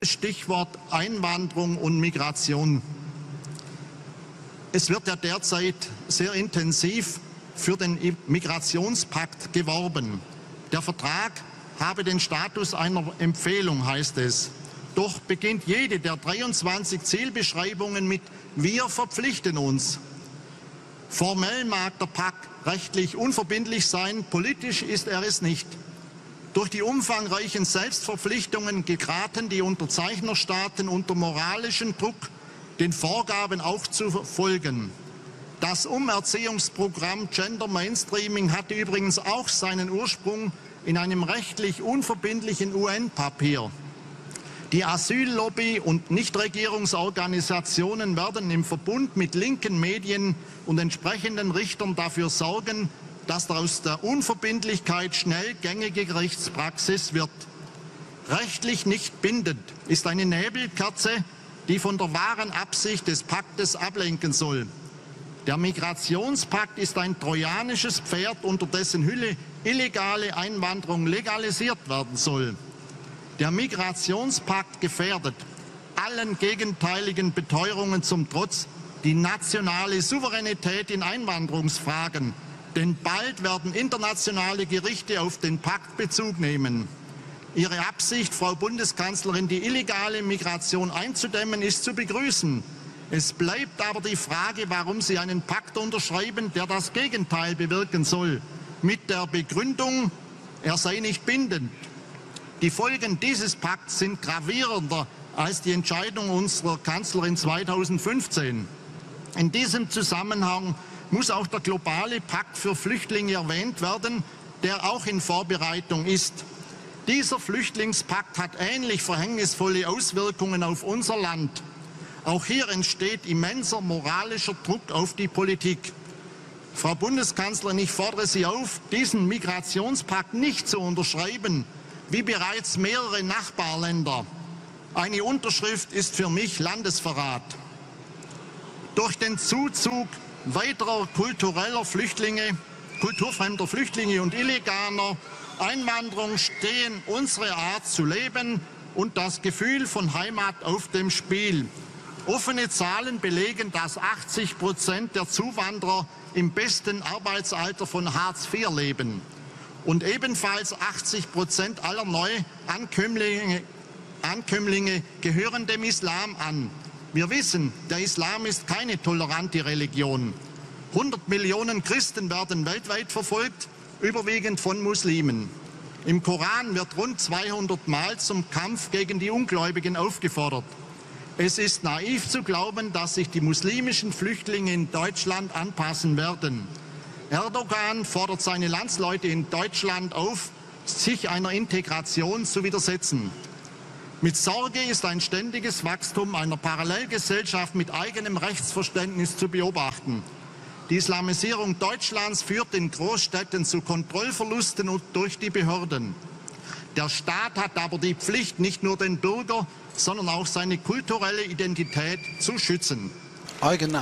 Stichwort Einwanderung und Migration. Es wird ja derzeit sehr intensiv für den Migrationspakt geworben. Der Vertrag habe den Status einer Empfehlung, heißt es. Doch beginnt jede der 23 Zielbeschreibungen mit „Wir verpflichten uns". Formell mag der Pakt rechtlich unverbindlich sein, politisch ist er es nicht. Durch die umfangreichen Selbstverpflichtungen geraten die Unterzeichnerstaaten unter moralischen Druck, den Vorgaben auch zu folgen. Das Umerziehungsprogramm Gender Mainstreaming hatte übrigens auch seinen Ursprung in einem rechtlich unverbindlichen UN-Papier. Die Asyllobby und Nichtregierungsorganisationen werden im Verbund mit linken Medien und entsprechenden Richtern dafür sorgen, dass aus der Unverbindlichkeit schnell gängige Gerichtspraxis wird. Rechtlich nicht bindend ist eine Nebelkerze, die von der wahren Absicht des Paktes ablenken soll. Der Migrationspakt ist ein trojanisches Pferd, unter dessen Hülle illegale Einwanderung legalisiert werden soll. Der Migrationspakt gefährdet, allen gegenteiligen Beteuerungen zum Trotz, die nationale Souveränität in Einwanderungsfragen. Denn bald werden internationale Gerichte auf den Pakt Bezug nehmen. Ihre Absicht, Frau Bundeskanzlerin, die illegale Migration einzudämmen, ist zu begrüßen. Es bleibt aber die Frage, warum Sie einen Pakt unterschreiben, der das Gegenteil bewirken soll, mit der Begründung, er sei nicht bindend. Die Folgen dieses Pakts sind gravierender als die Entscheidung unserer Kanzlerin 2015. In diesem Zusammenhang muss auch der globale Pakt für Flüchtlinge erwähnt werden, der auch in Vorbereitung ist. Dieser Flüchtlingspakt hat ähnlich verhängnisvolle Auswirkungen auf unser Land. Auch hier entsteht immenser moralischer Druck auf die Politik. Frau Bundeskanzlerin, ich fordere Sie auf, diesen Migrationspakt nicht zu unterschreiben, wie bereits mehrere Nachbarländer. Eine Unterschrift ist für mich Landesverrat. Durch den Zuzug weiterer kulturfremder Flüchtlinge und illegaler Einwanderung stehen unsere Art zu leben und das Gefühl von Heimat auf dem Spiel. Offene Zahlen belegen, dass 80% der Zuwanderer im besten Arbeitsalter von Hartz IV leben. Und ebenfalls 80% aller Neuankömmlinge gehören dem Islam an. Wir wissen, der Islam ist keine tolerante Religion. 100 Millionen Christen werden weltweit verfolgt, überwiegend von Muslimen. Im Koran wird rund 200 Mal zum Kampf gegen die Ungläubigen aufgefordert. Es ist naiv zu glauben, dass sich die muslimischen Flüchtlinge in Deutschland anpassen werden. Erdogan fordert seine Landsleute in Deutschland auf, sich einer Integration zu widersetzen. Mit Sorge ist ein ständiges Wachstum einer Parallelgesellschaft mit eigenem Rechtsverständnis zu beobachten. Die Islamisierung Deutschlands führt in Großstädten zu Kontrollverlusten und durch die Behörden. Der Staat hat aber die Pflicht, nicht nur den Bürger, sondern auch seine kulturelle Identität zu schützen.